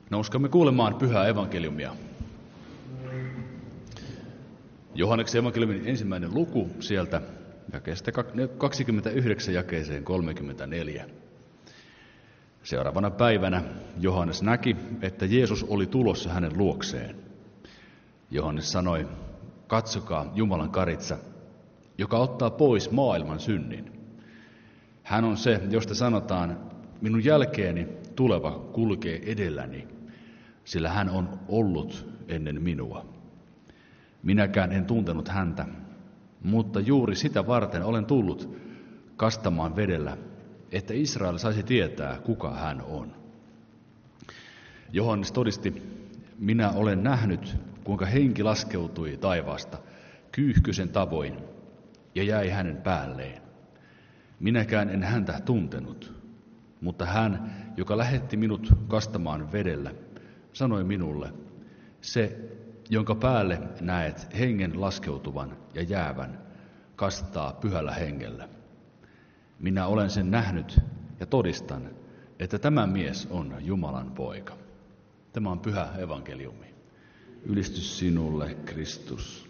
Nouskamme kuulemaan pyhää evankeliumia. Johanneksen evankeliumin ensimmäinen luku sieltä jakeesta 29 jakeeseen 34. Seuraavana päivänä Johannes näki, että Jeesus oli tulossa hänen luokseen. Johannes sanoi, katsokaa Jumalan karitsa, joka ottaa pois maailman synnin. Hän on se, josta sanotaan, minun jälkeeni tuleva kulkee edelläni, sillä hän on ollut ennen minua. Minäkään en tuntenut häntä, mutta juuri sitä varten olen tullut kastamaan vedellä, että Israel saisi tietää, kuka hän on. Johannes todisti, minä olen nähnyt, kuinka henki laskeutui taivaasta kyyhkysen tavoin ja jäi hänen päälleen. Minäkään en häntä tuntenut, mutta hän, joka lähetti minut kastamaan vedellä, sanoi minulle, se, jonka päälle näet hengen laskeutuvan ja jäävän, kastaa pyhällä hengellä. Minä olen sen nähnyt ja todistan, että tämä mies on Jumalan poika. Tämä on pyhä evankeliumi. Ylistys sinulle, Kristus.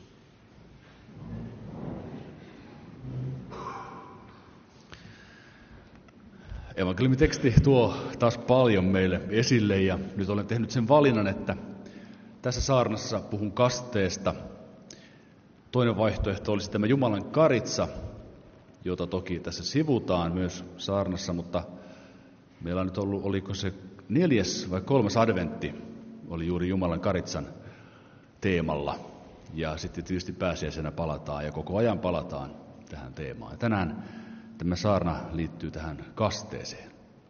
Evankeliumiteksti tuo taas paljon meille esille ja nyt olen tehnyt sen valinnan, että tässä saarnassa puhun kasteesta. Toinen vaihtoehto olisi tämä Jumalan karitsa, jota toki tässä sivutaan myös saarnassa, mutta meillä on nyt ollut, oliko se 4. vai 3. adventti, oli juuri Jumalan karitsan teemalla. Ja sitten tietysti pääsiäisenä palataan ja koko ajan palataan tähän teemaan. Ja tänään tämä saarna liittyy tähän kasteeseen.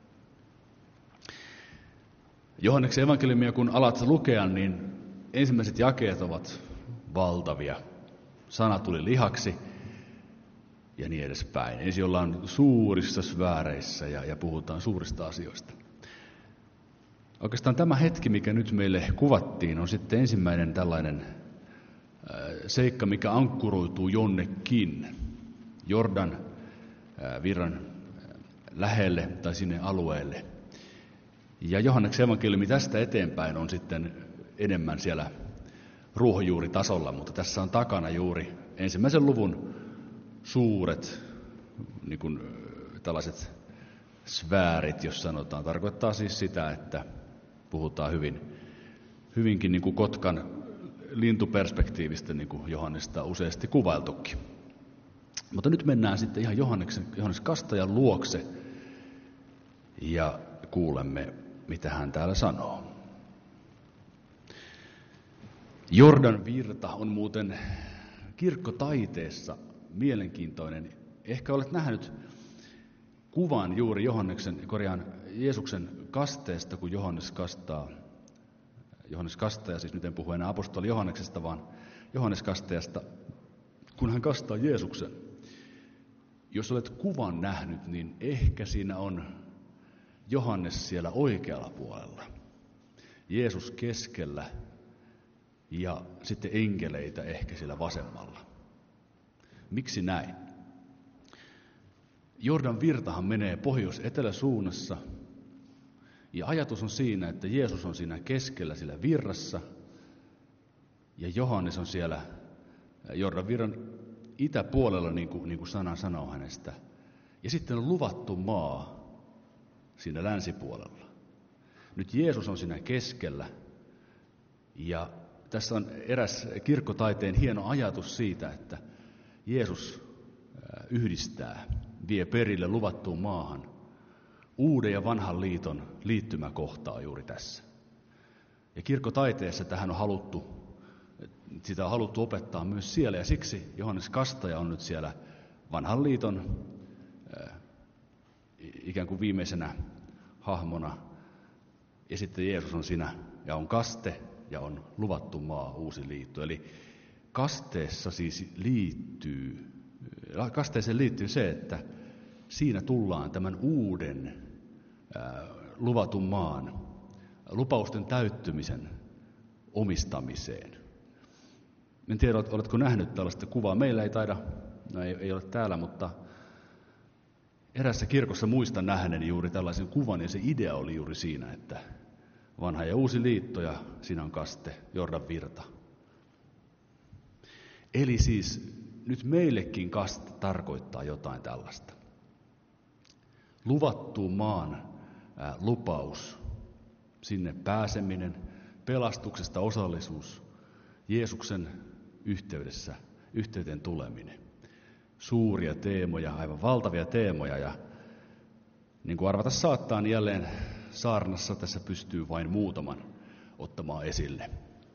Johanneksen evankeliumia kun alat lukea, niin ensimmäiset jakeet ovat valtavia. Sana tuli lihaksi ja niin edespäin. Ensin ollaan suurissa sfääreissä ja puhutaan suurista asioista. Oikeastaan tämä hetki, mikä nyt meille kuvattiin, on sitten ensimmäinen tällainen seikka, mikä ankkuroituu jonnekin Jordan virran lähelle tai sinne alueelle. Ja Johanneksen evankeliumi tästä eteenpäin on sitten enemmän siellä ruohonjuuritasolla, mutta tässä on takana juuri ensimmäisen luvun suuret niin kuin tällaiset sfäärit, jos sanotaan. Tarkoittaa siis sitä, että puhutaan hyvinkin niin kuin Kotkan lintuperspektiivistä, niin kuin Johannesta on useasti kuvailtukin. Mutta nyt mennään sitten ihan Johannes Kastajan luokse ja kuulemme, mitä hän täällä sanoo. Jordan virta on muuten kirkkotaiteessa mielenkiintoinen. Ehkä olet nähnyt kuvan juuri Jeesuksen kasteesta, kun Johannes kastaa. Johannes kastaja, siis nyt en puhu enää apostoli Johanneksesta, vaan Johannes kastajasta, kun hän kastaa Jeesuksen. Jos olet kuvan nähnyt, niin ehkä siinä on Johannes siellä oikealla puolella. Jeesus keskellä ja sitten enkeleitä ehkä siellä vasemmalla. Miksi näin? Jordan virtahan menee pohjois-eteläsuunnassa ja ajatus on siinä, että Jeesus on siinä keskellä sillä virrassa ja Johannes on siellä Jordan virran itäpuolella, niin kuin sana sanoo hänestä. Ja sitten on luvattu maa siinä länsipuolella. Nyt Jeesus on siinä keskellä ja tässä on eräs kirkkotaiteen hieno ajatus siitä, että Jeesus vie perille luvattuun maahan. Uuden ja vanhan liiton liittymäkohta on juuri tässä. Ja kirkkotaiteessa sitä on haluttu opettaa myös siellä, ja siksi Johannes Kastaja on nyt siellä vanhan liiton ikään kuin viimeisenä hahmona. Ja sitten Jeesus on siinä ja on kaste ja on luvattu maa, uusi liitto. Eli kasteeseen liittyy se, että siinä tullaan tämän uuden luvatun maan lupausten täyttymisen omistamiseen. En tiedä, oletko nähnyt tällaista kuvaa. Meillä ei taida, ei ole täällä, mutta erässä kirkossa muistan nähneeni juuri tällaisen kuvan, ja se idea oli juuri siinä, että vanha ja uusi liitto ja siinä on kaste, Jordan virta. Eli siis nyt meillekin kaste tarkoittaa jotain tällaista. Luvattuun maan lupaus, sinne pääseminen, pelastuksesta osallisuus, Jeesuksen yhteyteen tuleminen. Suuria teemoja, aivan valtavia teemoja ja niin kuin arvata saattaa, niin jälleen saarnassa tässä pystyy vain muutaman ottamaan esille.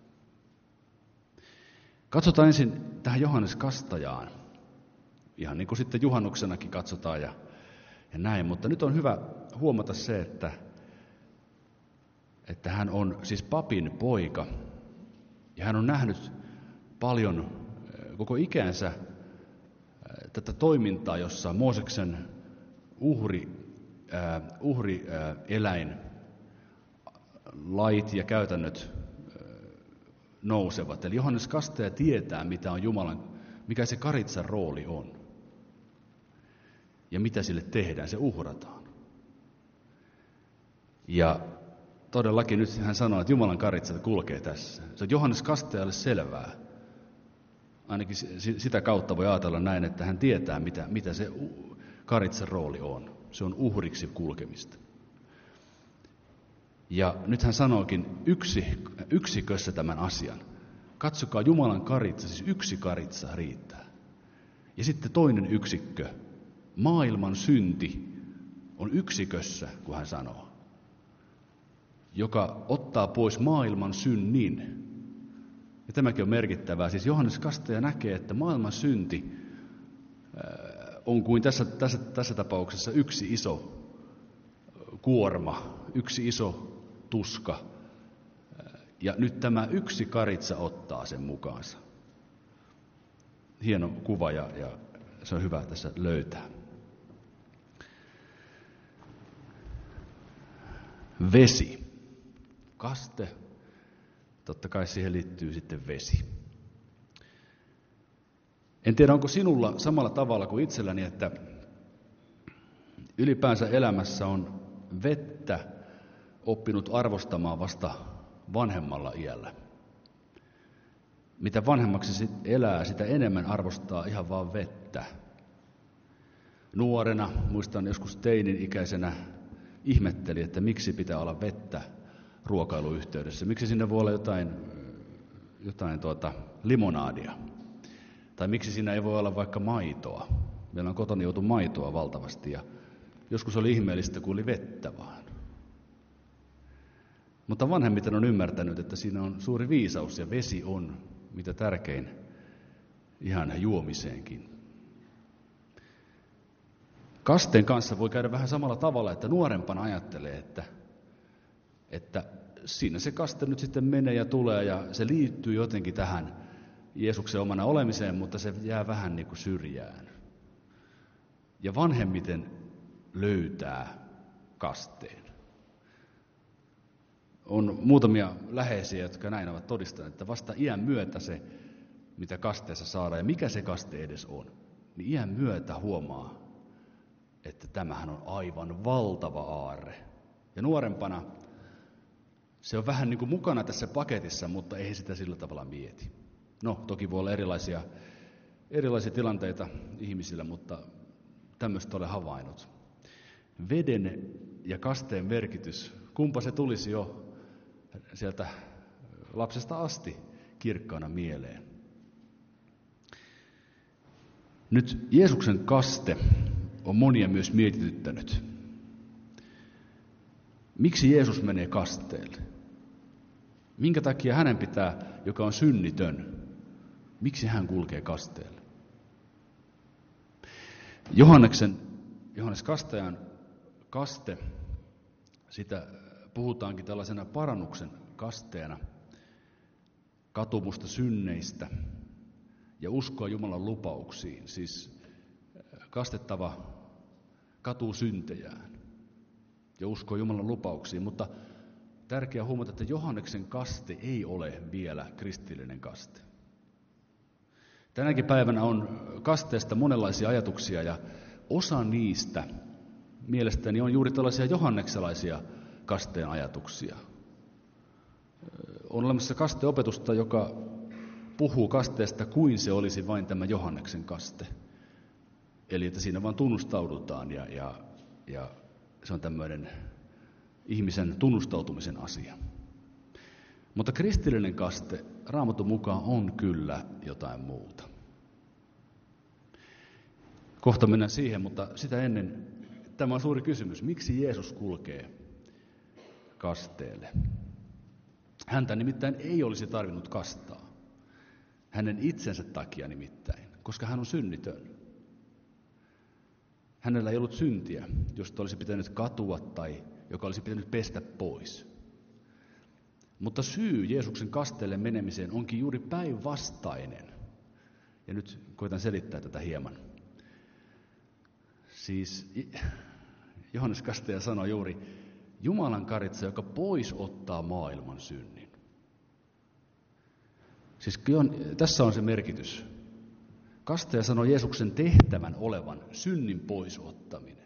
Katsotaan ensin tähän Johannes Kastajaan, ihan niin kuin sitten juhannuksenakin katsotaan ja näin, mutta nyt on hyvä huomata se, että hän on siis papin poika ja hän on nähnyt paljon koko ikänsä tätä toimintaa, jossa Mooseksen uhrieläin lait ja käytännöt nousevat. Eli Johannes Kastaja tietää, mikä se karitsan rooli on ja mitä sille tehdään, se uhrataan. Ja todellakin nyt hän sanoo, että Jumalan karitsa kulkee tässä. Se on Johannes Kastajalle selvää. Ainakin sitä kautta voi ajatella näin, että hän tietää, mitä se karitsan rooli on. Se on uhriksi kulkemista. Ja nyt hän sanookin yksikössä tämän asian. Katsokaa Jumalan karitsa, siis yksi karitsa riittää. Ja sitten toinen yksikkö, maailman synti, on yksikössä, kun hän sanoo, joka ottaa pois maailman synnin. Ja tämäkin on merkittävää. Siis Johannes Kastaja näkee, että maailman synti on kuin tässä tapauksessa yksi iso kuorma, yksi iso tuska. Ja nyt tämä yksi karitsa ottaa sen mukaansa. Hieno kuva ja se on hyvä tässä löytää. Vesi. Kaste. Totta kai siihen liittyy sitten vesi. En tiedä, onko sinulla samalla tavalla kuin itselläni, että ylipäänsä elämässä on vettä oppinut arvostamaan vasta vanhemmalla iällä. Mitä vanhemmaksi elää, sitä enemmän arvostaa ihan vaan vettä. Nuorena, muistan joskus teinin ikäisenä, ihmetteli, että miksi pitää olla vettä ruokailuyhteydessä. Miksi sinne voi olla jotain limonaadia? Tai miksi siinä ei voi olla vaikka maitoa? Meillä on kotona joutu maitoa valtavasti ja joskus oli ihmeellistä, kun oli vettä vaan. Mutta vanhemmiten on ymmärtänyt, että siinä on suuri viisaus ja vesi on mitä tärkein ihan juomiseenkin. Kasteen kanssa voi käydä vähän samalla tavalla, että nuorempana ajattelee, että siinä se kaste nyt sitten menee ja tulee ja se liittyy jotenkin tähän Jeesuksen omana olemiseen, mutta se jää vähän niin kuin syrjään. Ja vanhemmiten löytää kasteen. On muutamia läheisiä, jotka näin ovat todistaneet, että vasta iän myötä se, mitä kasteessa saadaan ja mikä se kaste edes on, niin iän myötä huomaa, että tämähän on aivan valtava aarre. Ja nuorempana se on vähän niin kuin mukana tässä paketissa, mutta ei sitä sillä tavalla mieti. No, toki voi olla erilaisia tilanteita ihmisillä, mutta tämmöistä olen havainnut. Veden ja kasteen merkitys, kumpa se tulisi jo sieltä lapsesta asti kirkkaana mieleen. Nyt Jeesuksen kaste on monia myös mietityttänyt. Miksi Jeesus menee kasteelle? Minkä takia hänen pitää, joka on synnitön, miksi hän kulkee kasteelle? Johannes Kastajan kaste, sitä puhutaankin tällaisena parannuksen kasteena, katumusta synneistä ja uskoa Jumalan lupauksiin. Siis kastettava katuu syntejään ja uskoo Jumalan lupauksiin, mutta tärkeää huomata, että Johanneksen kaste ei ole vielä kristillinen kaste. Tänäkin päivänä on kasteesta monenlaisia ajatuksia ja osa niistä mielestäni on juuri tällaisia johanneksalaisia kasteen ajatuksia. on olemassa kasteopetusta, joka puhuu kasteesta kuin se olisi vain tämä Johanneksen kaste. Eli että siinä vaan tunnustaudutaan ja se on tämmöinen ihmisen tunnustautumisen asia. Mutta kristillinen kaste Raamatun mukaan on kyllä jotain muuta. Kohta mennään siihen, mutta sitä ennen tämä on suuri kysymys. Miksi Jeesus kulkee kasteelle? Häntä nimittäin ei olisi tarvinnut kastaa. Hänen itsensä takia nimittäin, koska hän on synnitön. Hänellä ei ollut syntiä, josta olisi pitänyt katua tai joka olisi pitänyt pestä pois. Mutta syy Jeesuksen kasteelle menemiseen onkin juuri päinvastainen. Ja nyt koitan selittää tätä hieman. Siis Johannes Kastaja sanoi juuri, Jumalan karitsa, joka pois ottaa maailman synnin. Siis tässä on se merkitys. Kastaja sanoi Jeesuksen tehtävän olevan synnin poisottaminen.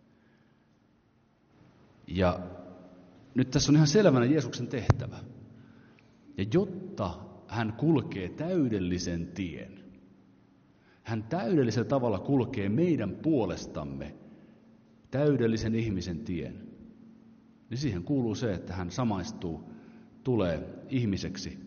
Ja nyt tässä on ihan selvänä Jeesuksen tehtävä. Ja jotta hän kulkee täydellisen tien, hän täydellisellä tavalla kulkee meidän puolestamme täydellisen ihmisen tien, niin siihen kuuluu se, että hän samaistuu, tulee ihmiseksi.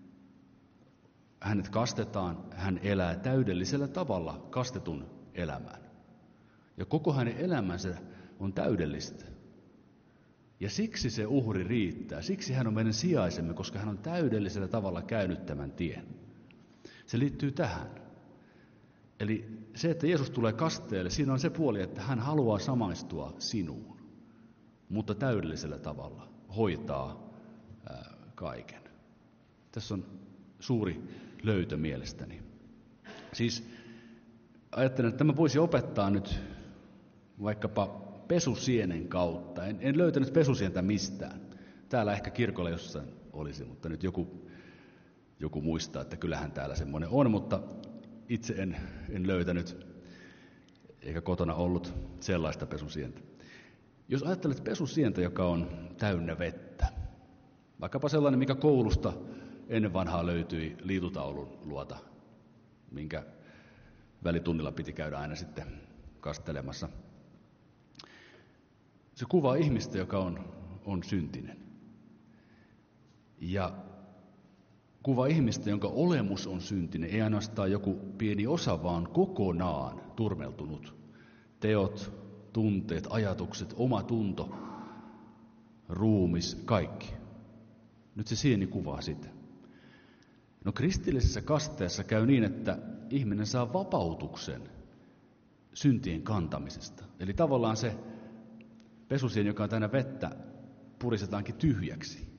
Hänet kastetaan, hän elää täydellisellä tavalla kastetun elämän. Ja koko hänen elämänsä on täydellistä. Ja siksi se uhri riittää, siksi hän on meidän sijaisemme, koska hän on täydellisellä tavalla käynyt tämän tien. Se liittyy tähän. Eli se, että Jeesus tulee kasteelle, siinä on se puoli, että hän haluaa samaistua sinuun, mutta täydellisellä tavalla hoitaa kaiken. Tässä on suuri löytö mielestäni. Siis ajattelen, että tämä voisi opettaa nyt vaikkapa pesusienen kautta. En löytänyt pesusientä mistään. Täällä ehkä kirkolla jossain olisi, mutta nyt joku muistaa, että kyllähän täällä semmoinen on, mutta itse en löytänyt, eikä kotona ollut sellaista pesusientä. Jos ajattelet pesusientä, joka on täynnä vettä, vaikkapa sellainen, mikä koulusta ennen vanhaa löytyi liitutaulun luota, minkä välitunnilla piti käydä aina sitten kastelemassa. Se kuvaa ihmistä, joka on syntinen. Ja kuvaa ihmistä, jonka olemus on syntinen, ei ainoastaan joku pieni osa, vaan kokonaan turmeltunut. Teot, tunteet, ajatukset, oma tunto, ruumis, kaikki. Nyt se sieni kuvaa sitä. No kristillisessä kasteessa käy niin, että ihminen saa vapautuksen syntien kantamisesta. Eli tavallaan se pesusieni, joka on täynnä vettä, purisetaankin tyhjäksi.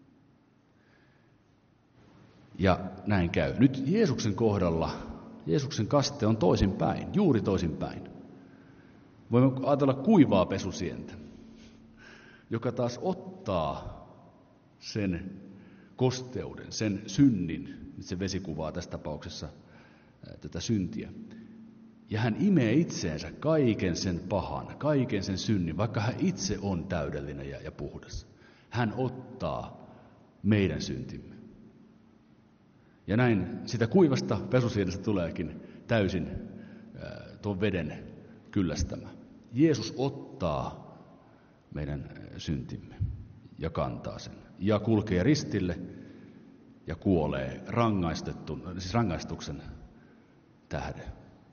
Ja näin käy. Nyt Jeesuksen kohdalla, Jeesuksen kaste on toisinpäin, juuri toisinpäin. Voimme ajatella kuivaa pesusientä, joka taas ottaa sen kosteuden, sen synnin, nyt se vesi kuvaa tässä tapauksessa tätä syntiä. Ja hän imee itseensä kaiken sen pahan, kaiken sen synnin, vaikka hän itse on täydellinen ja puhdas. Hän ottaa meidän syntimme. Ja näin sitä kuivasta pesusienestä tuleekin täysin tuon veden kyllästämä. Jeesus ottaa meidän syntimme ja kantaa sen. Ja kulkee ristille ja kuolee rangaistuksen tähden.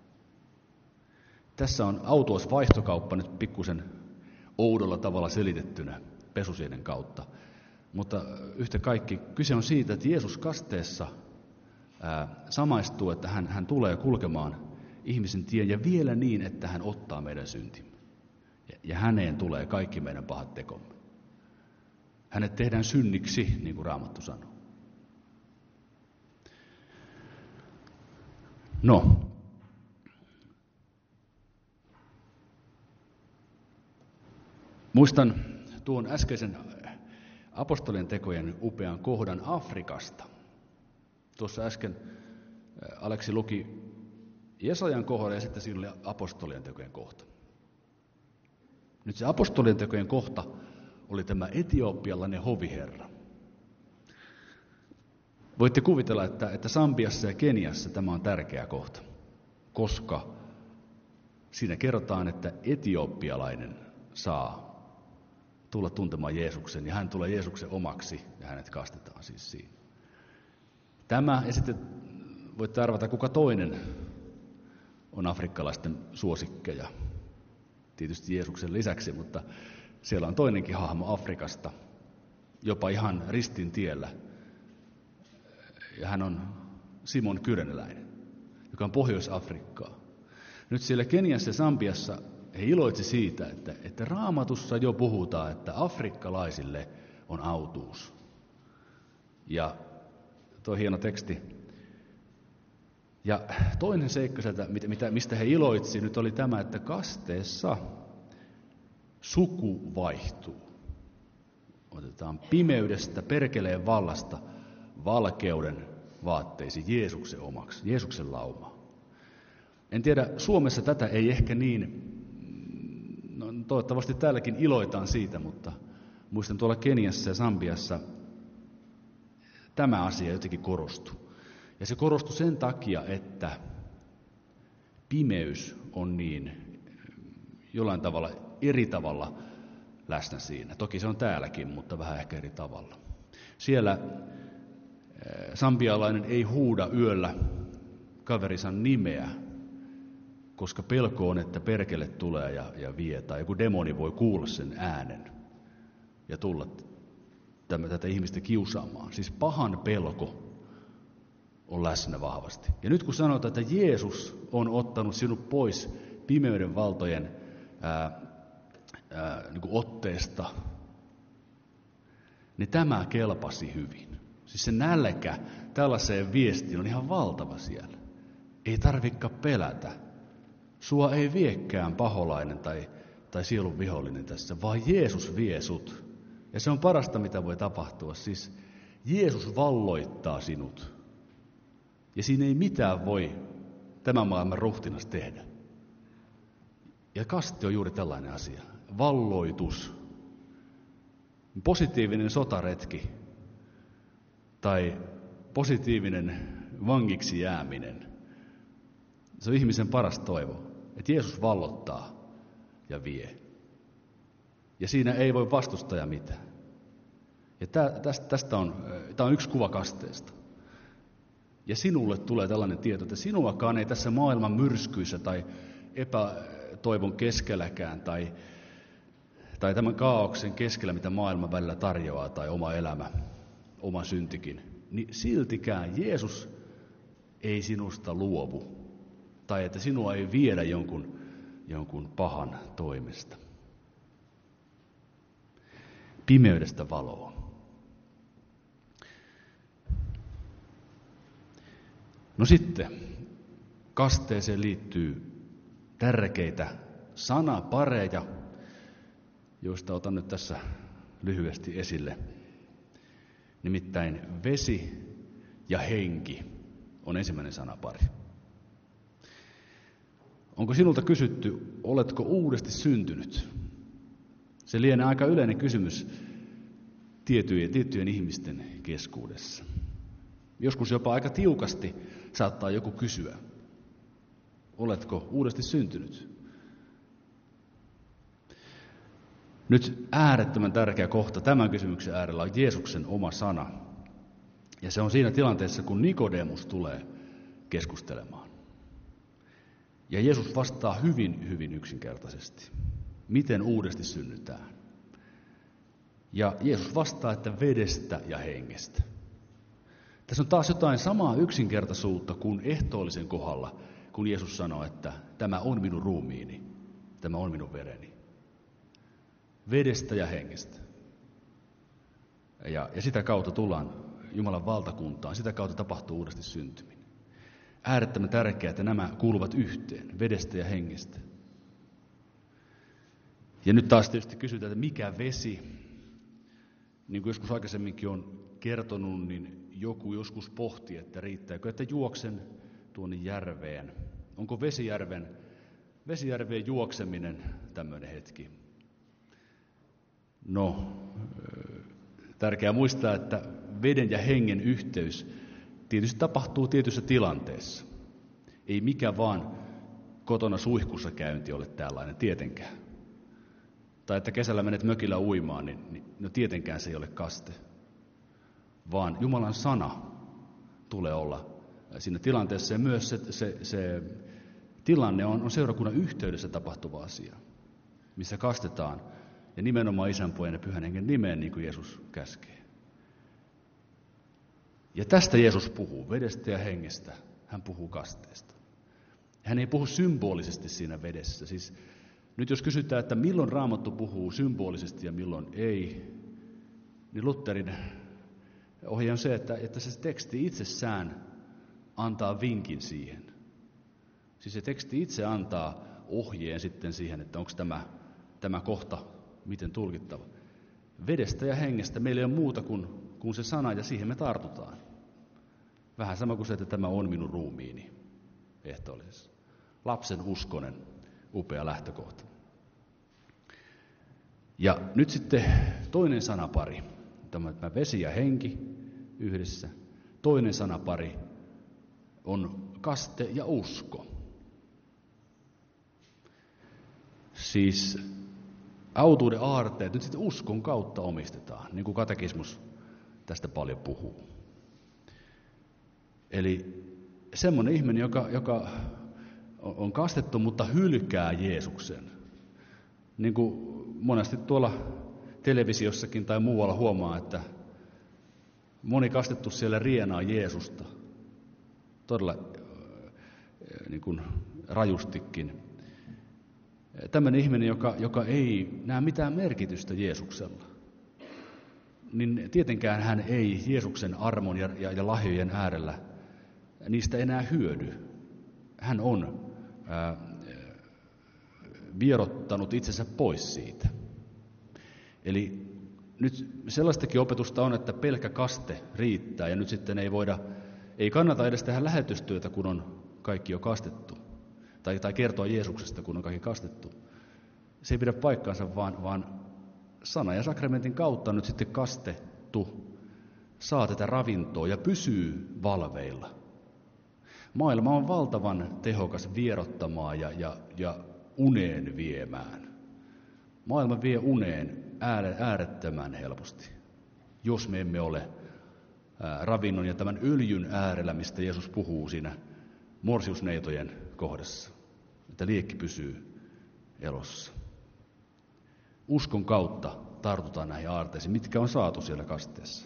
Tässä on autuas vaihtokauppa nyt pikkusen oudolla tavalla selitettynä pesusienen kautta. Mutta yhtä kaikki kyse on siitä, että Jeesus kasteessa samaistuu, että hän tulee kulkemaan ihmisen tien ja vielä niin, että hän ottaa meidän syntimme. Ja häneen tulee kaikki meidän pahat tekomme. Hänet tehdään synniksi, niin kuin Raamattu sanoo. No. Muistan tuon äskeisen apostolien tekojen upean kohdan Afrikasta. Tuossa äsken Aleksi luki Jesajan kohdan ja sitten siinä oli apostolien tekojen kohta. Nyt se apostolien tekojen kohta oli tämä etiopialainen hoviherra. Voitte kuvitella, että Sambiassa ja Keniassa tämä on tärkeä kohta, koska siinä kerrotaan, että etiopialainen saa tulla tuntemaan Jeesuksen ja hän tulee Jeesuksen omaksi ja hänet kastetaan siis siinä. Tämä ja sitten voitte arvata, kuka toinen on afrikkalaisten suosikkeja. Tietysti Jeesuksen lisäksi, mutta siellä on toinenkin hahmo Afrikasta, jopa ihan ristin tiellä. Ja hän on Simon Kyreneläinen, joka on Pohjois-Afrikkaa. Nyt siellä Keniassa ja Sambiassa he iloitsi siitä, että Raamatussa jo puhutaan, että afrikkalaisille on autuus. Ja tuo hieno teksti. Ja toinen seikka sieltä, mistä he iloitsi, nyt oli tämä, että kasteessa suku vaihtuu. Otetaan pimeydestä, perkeleen vallasta, valkeuden vaatteisiin Jeesuksen omaksi, Jeesuksen lauma. En tiedä, Suomessa tätä ei ehkä niin, no toivottavasti täälläkin iloitaan siitä, mutta muistan tuolla Keniassa ja Sambiassa tämä asia jotenkin korostui. Ja se korostui sen takia, että pimeys on niin jollain tavalla eri tavalla läsnä siinä. Toki se on täälläkin, mutta vähän ehkä eri tavalla. Siellä sambialainen ei huuda yöllä kaverinsa nimeä, koska pelko on, että perkele tulee ja vie, tai joku demoni voi kuulla sen äänen ja tulla tätä ihmistä kiusaamaan. Siis pahan pelko on läsnä vahvasti. Ja nyt kun sanotaan, että Jeesus on ottanut sinut pois pimeyden valtojen niin kuin otteesta, niin tämä kelpasi hyvin. Siis se nälkä tällaiseen viestiin on ihan valtava siellä. Ei tarvitse pelätä. Sua ei viekään paholainen tai sielun vihollinen tässä, vaan Jeesus vie sut. Ja se on parasta, mitä voi tapahtua. Siis Jeesus valloittaa sinut. Ja siinä ei mitään voi tämän maailman ruhtinas tehdä. Ja kaste on juuri tällainen asia. Valloitus. Positiivinen sotaretki. Tai positiivinen vangiksi jääminen. Se on ihmisen paras toivo. Että Jeesus vallottaa ja vie. Ja siinä ei voi vastustaja mitään. Ja tämä on yksi kuva kasteesta. Ja sinulle tulee tällainen tieto, että sinuakaan ei tässä maailman myrskyissä tai epätoivon keskelläkään tai tämän kaaoksen keskellä, mitä maailma välillä tarjoaa, tai oma elämä, oma syntikin, niin siltikään Jeesus ei sinusta luovu. Tai että sinua ei viedä jonkun pahan toimesta. Pimeydestä valoon. No sitten, kasteeseen liittyy tärkeitä sanapareja, joista otan nyt tässä lyhyesti esille. Nimittäin vesi ja henki on ensimmäinen sanapari. Onko sinulta kysytty, oletko uudesti syntynyt? Se lienee aika yleinen kysymys tiettyjen ihmisten keskuudessa. Joskus jopa aika tiukasti saattaa joku kysyä, oletko uudesti syntynyt? Nyt äärettömän tärkeä kohta tämän kysymyksen äärellä on Jeesuksen oma sana. Ja se on siinä tilanteessa, kun Nikodemus tulee keskustelemaan. Ja Jeesus vastaa hyvin, hyvin yksinkertaisesti. Miten uudesti synnytään? Ja Jeesus vastaa, että vedestä ja hengestä. Tässä on taas jotain samaa yksinkertaisuutta kuin ehtoollisen kohdalla, kun Jeesus sanoi, että tämä on minun ruumiini, tämä on minun vereni. Vedestä ja hengestä. Ja sitä kautta tullaan Jumalan valtakuntaan, sitä kautta tapahtuu uudesti syntyminen. Äärettömän tärkeää, että nämä kuuluvat yhteen, vedestä ja hengestä. Ja nyt taas tietysti kysytään, että mikä vesi? Niin kuin joskus aikaisemminkin on kertonut, niin joku joskus pohti, että riittääkö, että juoksen tuonne järveen. Onko Vesijärveen juokseminen tämmöinen hetki? No, tärkeää muistaa, että veden ja hengen yhteys tietysti tapahtuu tietyssä tilanteessa. Ei mikä vaan kotona suihkussa käynti ole tällainen, tietenkään. Tai että kesällä menet mökillä uimaan, niin no tietenkään se ei ole kaste. Vaan Jumalan sana tulee olla siinä tilanteessa, ja myös se tilanne on seurakunnan yhteydessä tapahtuva asia, missä kastetaan, ja nimenomaan Isän, Pojan ja Pyhän Hengen nimeen, niin kuin Jeesus käskee. Ja tästä Jeesus puhuu, vedestä ja hengestä. Hän puhuu kasteesta. Hän ei puhu symbolisesti siinä vedessä. Siis nyt jos kysytään, että milloin Raamattu puhuu symbolisesti ja milloin ei, niin Lutherin ohje on se, että se teksti itsessään antaa vinkin siihen. Siis se teksti itse antaa ohjeen sitten siihen, että onko tämä kohta miten tulkittava. Vedestä ja hengestä meillä ei ole muuta kuin se sana, ja siihen me tartutaan. Vähän sama kuin se, että tämä on minun ruumiini ehtoollisessa. Lapsen uskonen, upea lähtökohta. Ja nyt sitten toinen sanapari, tämä vesi ja henki yhdessä. Toinen sanapari on kaste ja usko. Siis autuuden aarteet nyt sitten uskon kautta omistetaan, niin kuin katekismus tästä paljon puhuu. Eli semmoinen ihminen, joka on kastettu, mutta hylkää Jeesuksen. Niin kuin monesti tuolla televisiossakin tai muualla huomaa, että moni kastettu siellä rienaa Jeesusta. Todella niin kuin rajustikin. Tämmöinen ihminen, joka ei näe mitään merkitystä Jeesuksella, niin tietenkään hän ei Jeesuksen armon ja lahjojen äärellä niistä enää hyödy. Hän on vierottanut itsensä pois siitä. Eli nyt sellaistakin opetusta on, että pelkkä kaste riittää, ja nyt sitten ei kannata edes tehdä lähetystyötä, kun on kaikki jo kastettu. Tai kertoa Jeesuksesta, kun on kaikki kastettu. Se ei pidä paikkaansa, vaan sana ja sakramentin kautta nyt sitten kastettu saa tätä ravintoa ja pysyy valveilla. Maailma on valtavan tehokas vierottamaan ja uneen viemään. Maailma vie uneen äärettömän helposti, jos me emme ole ravinnon ja tämän öljyn äärellä, mistä Jeesus puhuu siinä morsiusneitojen kohdassa, että liekki pysyy elossa. Uskon kautta tartutaan näihin aarteisiin, mitkä on saatu siellä kasteessa.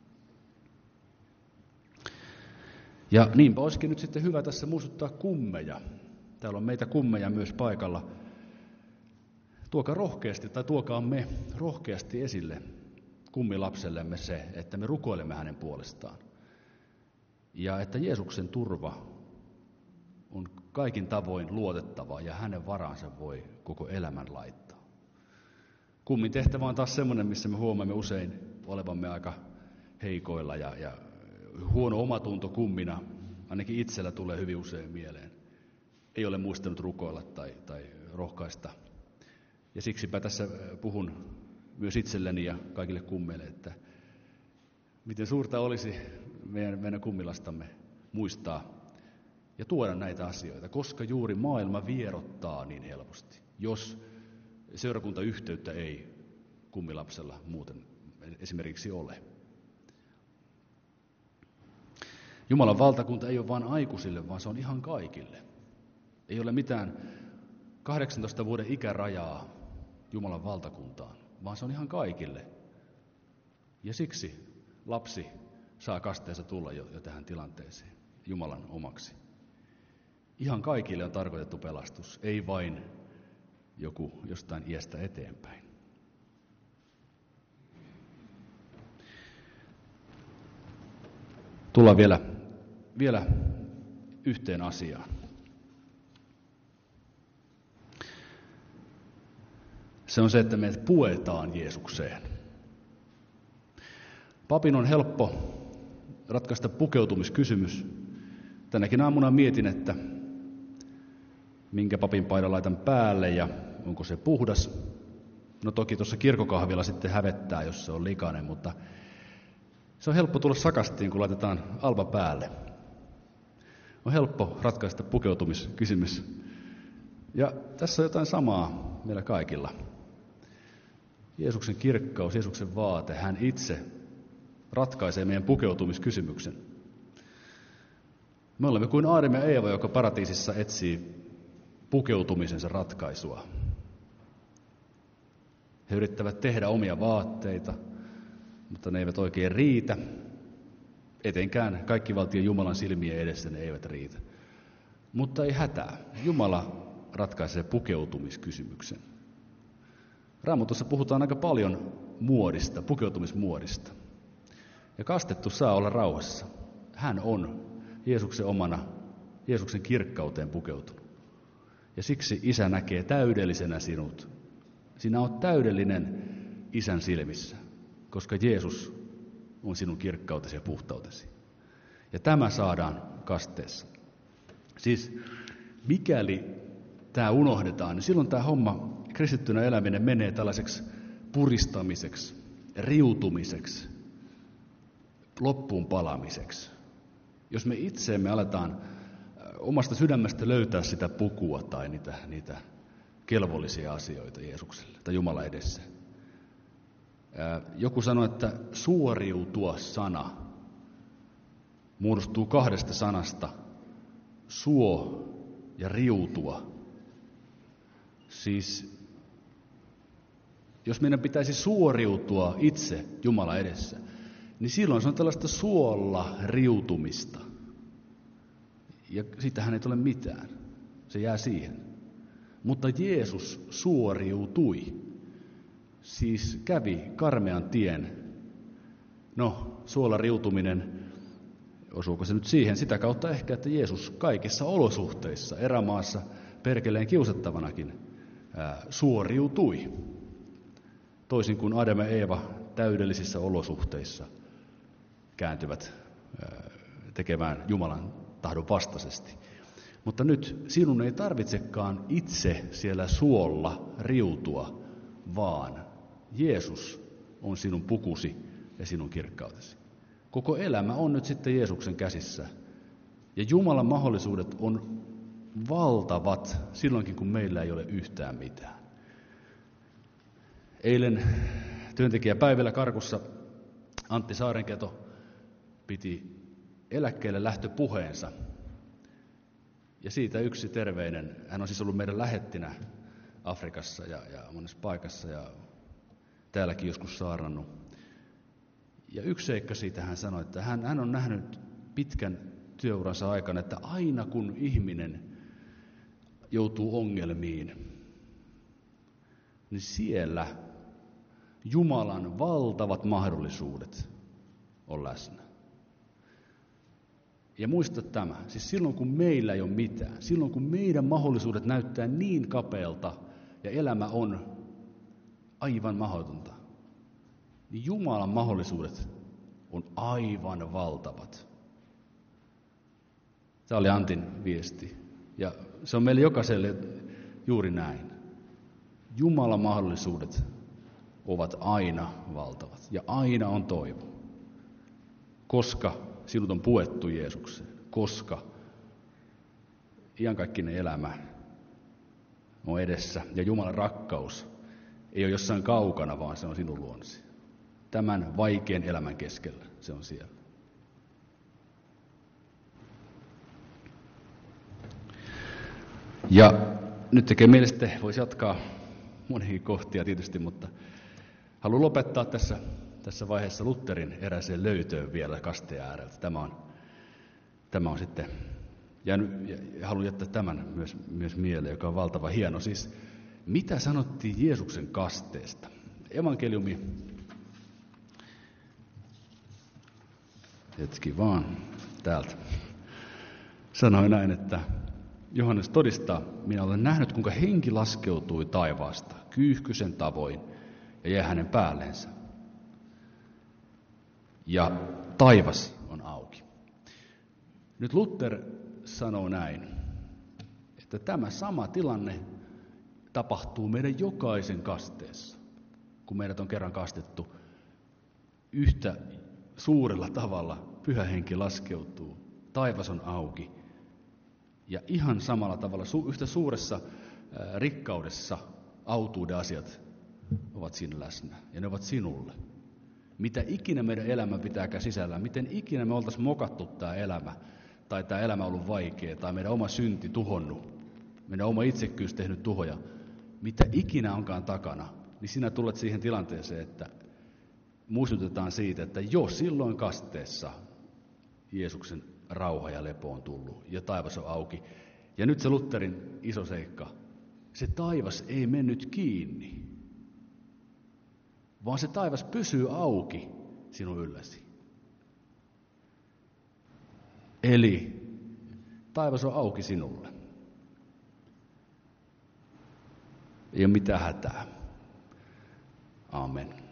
Ja niinpä olisikin nyt sitten hyvä tässä muistuttaa kummeja. Täällä on meitä kummeja myös paikalla. Tuokaa rohkeasti, tai tuokaamme rohkeasti esille kummilapsellemme se, että me rukoilemme hänen puolestaan. Ja että Jeesuksen turva on kaikin tavoin luotettava ja hänen varansa voi koko elämän laittaa. Kummin tehtävä on taas semmoinen, missä me huomaamme usein olevamme aika heikoilla ja huono omatunto kummina, ainakin itsellä tulee hyvin usein mieleen. Ei ole muistanut rukoilla tai rohkaista. Ja siksipä tässä puhun myös itselleni ja kaikille kummeille, että miten suurta olisi meidän kummilastamme muistaa ja tuoda näitä asioita, koska juuri maailma vierottaa niin helposti, jos seurakuntayhteyttä ei kummilapsella muuten esimerkiksi ole. Jumalan valtakunta ei ole vain aikuisille, vaan se on ihan kaikille. Ei ole mitään 18 vuoden ikärajaa Jumalan valtakuntaan, vaan se on ihan kaikille. Ja siksi lapsi saa kasteessa tulla jo tähän tilanteeseen Jumalan omaksi. Ihan kaikille on tarkoitettu pelastus, ei vain joku jostain iästä eteenpäin. Tullaan vielä yhteen asiaan. Se on se, että meidät puetaan Jeesukseen. Papin on helppo ratkaista pukeutumiskysymys. Tänäkin aamuna mietin, että minkä papin paidan laitan päälle ja onko se puhdas. No toki tuossa kirkkokahvilla sitten hävettää, jos se on likainen, mutta Se on helppo tulla sakastiin, kun laitetaan alba päälle. On helppo ratkaista pukeutumiskysymys. Ja tässä on jotain samaa meillä kaikilla. Jeesuksen kirkkaus, Jeesuksen vaate, hän itse ratkaisee meidän pukeutumiskysymyksen. Me olemme kuin Aadam ja Eeva, joka paratiisissa etsii pukeutumisensa ratkaisua. He yrittävät tehdä omia vaatteita, mutta ne eivät oikein riitä. Etenkään kaikkivaltion Jumalan silmien edessä ne eivät riitä. Mutta ei hätää. Jumala ratkaisee pukeutumiskysymyksen. Raamatussa puhutaan aika paljon muodista, pukeutumismuodista. Ja kastettu saa olla rauhassa. Hän on Jeesuksen omana, Jeesuksen kirkkauteen pukeutunut. Ja siksi Isä näkee täydellisenä sinut. Sinä olet täydellinen Isän silmissä, koska Jeesus on sinun kirkkautesi ja puhtautesi. Ja tämä saadaan kasteessa. Siis mikäli tämä unohdetaan, niin silloin tämä homma, kristittynä eläminen, menee tällaiseksi puristamiseksi, riutumiseksi, loppuun palamiseksi. Jos me itseemme aletaan omasta sydämestä löytää sitä pukua tai niitä kelvollisia asioita Jeesukselle tai Jumala edessä. Joku sanoi, että suoriutua sana muodostuu 2 sanasta, suo ja riutua. Siis jos meidän pitäisi suoriutua itse Jumala edessä, niin silloin se on tällaista suolla riutumista. Ja siitähän ei tule mitään. Se jää siihen. Mutta Jeesus suoriutui. Siis kävi karmean tien. No, suolla riutuminen, osuuko se nyt siihen? Sitä kautta ehkä, että Jeesus kaikissa olosuhteissa, erämaassa perkeleen kiusattavanakin, suoriutui. Toisin kuin Adam ja Eeva täydellisissä olosuhteissa kääntyvät tekemään Jumalan tahdon vastaisesti. Mutta nyt sinun ei tarvitsekaan itse siellä suolla riutua, vaan Jeesus on sinun pukusi ja sinun kirkkautesi. Koko elämä on nyt sitten Jeesuksen käsissä. Ja Jumalan mahdollisuudet on valtavat silloinkin, kun meillä ei ole yhtään mitään. Eilen työntekijäpäivällä Karkussa Antti Saarenketo piti eläkkeelle lähtöpuheensa. Ja siitä yksi terveinen, hän on siis ollut meidän lähettinä Afrikassa ja monessa paikassa ja täälläkin joskus saarnannut. Ja yksi seikka siitä hän sanoi, että hän on nähnyt pitkän työuransa aikana, että aina kun ihminen joutuu ongelmiin, niin siellä Jumalan valtavat mahdollisuudet on läsnä. Ja muista tämä, siis silloin kun meillä ei ole mitään, silloin kun meidän mahdollisuudet näyttää niin kapealta ja elämä on aivan mahdotonta, niin Jumalan mahdollisuudet on aivan valtavat. Tämä oli Antin viesti. Ja se on meille jokaiselle juuri näin. Jumalan mahdollisuudet ovat aina valtavat ja aina on toivo. Koska sinut on puettu Jeesukseen, koska iankaikkinen elämä on edessä ja Jumalan rakkaus ei ole jossain kaukana, vaan se on sinun luonsi. Tämän vaikean elämän keskellä se on siellä. Ja nyt tekee mieli sitten, voisi jatkaa moniin kohtia tietysti, mutta haluan lopettaa tässä vaiheessa Lutherin eräseen löytöön vielä kasteen ääreltä. Tämä on sitten jäänyt, ja haluan jättää tämän myös mieleen, joka on valtava hieno. Siis mitä sanottiin Jeesuksen kasteesta? Evankeliumi, hetki vaan, täältä, sanoi näin, että Johannes todistaa, minä olen nähnyt, kuinka henki laskeutui taivaasta kyyhkysen tavoin ja jäi hänen päälleensä. Ja taivas on auki. Nyt Luther sanoo näin, että tämä sama tilanne tapahtuu meidän jokaisen kasteessa, kun meidät on kerran kastettu yhtä suurella tavalla Pyhä Henki laskeutuu. Taivas on auki. Ja ihan samalla tavalla, yhtä suuressa rikkaudessa autuuden asiat ovat siinä läsnä. Ja ne ovat sinulle. Mitä ikinä meidän elämä pitääkään sisällään, miten ikinä me oltaisiin mokattu tämä elämä, tai tämä elämä on ollut vaikea, tai meidän oma synti tuhonnut, meidän oma itsekkyys tehnyt tuhoja, mitä ikinä onkaan takana, niin sinä tulet siihen tilanteeseen, että muistutetaan siitä, että jo silloin kasteessa Jeesuksen rauha ja lepo on tullut, ja taivas on auki. Ja nyt se Lutherin iso seikka, se taivas ei mennyt kiinni, vaan se taivas pysyy auki sinun ylläsi. Eli taivas on auki sinulle. Ei ole mitään hätää. Amen.